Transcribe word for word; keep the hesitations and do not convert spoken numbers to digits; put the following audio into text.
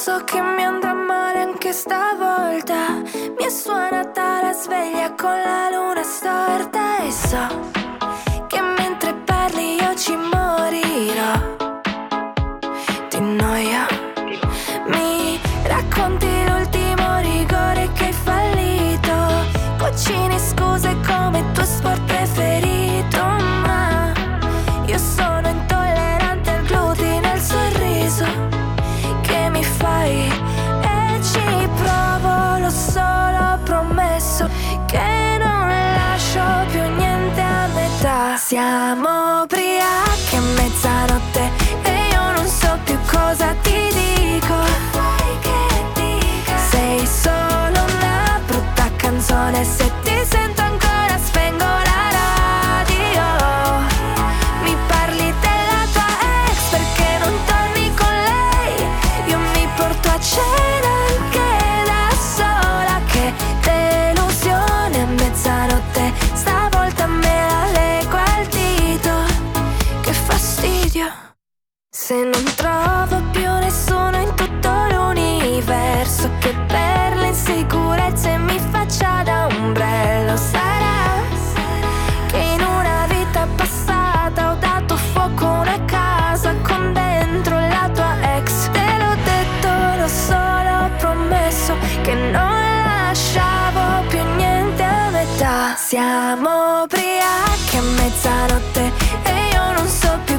so che mi andrà male anche stavolta. Mi è suonata la sveglia con la luna storta e so che mentre parli io ci morirò di noia. Mi racconti l'ultimo rigore che hai fallito, cucini scuse come il tuo sport preferito, ma io sono intollerante al glutine e al sorriso che mi fai e ci provo, lo so, l'ho promesso che non lascio più niente a metà. Siamo ubriachi a mezzanotte e io non so più cosa ti dico. Che dica? Sei solo una brutta canzone, se ti sento ancora spengo la radio. Mi parli della tua ex perché non torni con lei, io mi porto a cena anche da sola. Che delusione a mezzanotte, stavolta me la leggo al dito. Che fastidio se non trovo più nessuno in tutto l'universo che per le insicurezze mi faccia da ombrello. Sarà che in una vita passata ho dato fuoco a una casa con dentro la tua ex. Te l'ho detto, lo so, l'ho promesso che non lasciavo più niente a metà. Siamo ubriachi a mezzanotte e io non so più